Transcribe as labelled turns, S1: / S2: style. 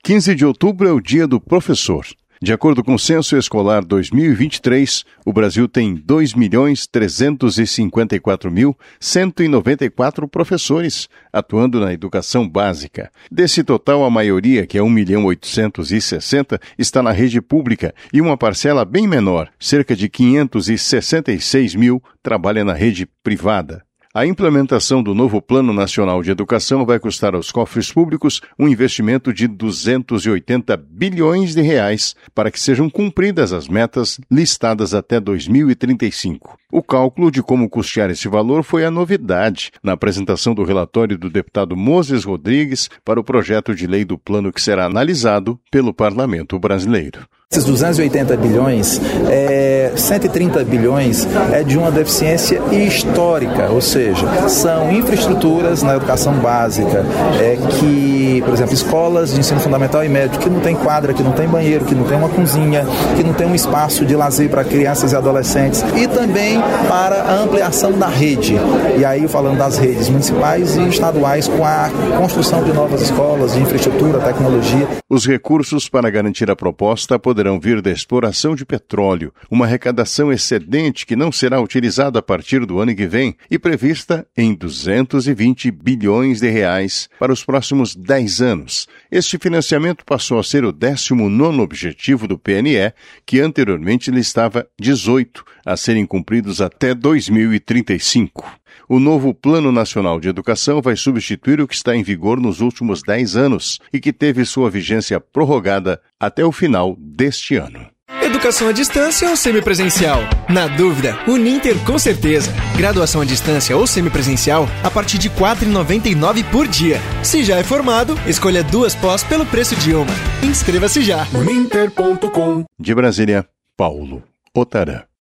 S1: 15 de outubro é o Dia do Professor. De acordo com o Censo Escolar 2023, o Brasil tem 2.354.194 professores atuando na educação básica. Desse total, a maioria, que é 1.860.000, está na rede pública e uma parcela bem menor, cerca de 566.000, trabalha na rede privada. A implementação do novo Plano Nacional de Educação vai custar aos cofres públicos um investimento de 280 bilhões de reais para que sejam cumpridas as metas listadas até 2035. O cálculo de como custear esse valor foi a novidade na apresentação do relatório do deputado Moses Rodrigues para o projeto de lei do plano que será analisado pelo Parlamento brasileiro.
S2: Esses 280 bilhões, 130 bilhões é de uma deficiência histórica, ou seja, são infraestruturas na educação básica, que, por exemplo, escolas de ensino fundamental e médio que não tem quadra, que não tem banheiro, que não tem uma cozinha, que não tem um espaço de lazer para crianças e adolescentes, e também para a ampliação da rede. E aí falando das redes municipais e estaduais com a construção de novas escolas, de infraestrutura, tecnologia.
S1: Os recursos para garantir a proposta poderão vir da exploração de petróleo, uma arrecadação excedente que não será utilizada a partir do ano que vem e prevista em 220 bilhões de reais para os próximos 10 anos. Este financiamento passou a ser o 19º objetivo do PNE, que anteriormente listava 18 a serem cumpridos até 2035. O novo Plano Nacional de Educação vai substituir o que está em vigor nos últimos 10 anos e que teve sua vigência prorrogada até o final deste ano.
S3: Educação à distância ou semipresencial? Na dúvida, Uninter com certeza. Graduação à distância ou semipresencial a partir de R$ 4,99 por dia. Se já é formado, escolha 2 pós pelo preço de uma. Inscreva-se já.
S1: Uninter.com. De Brasília, Paulo Otarã.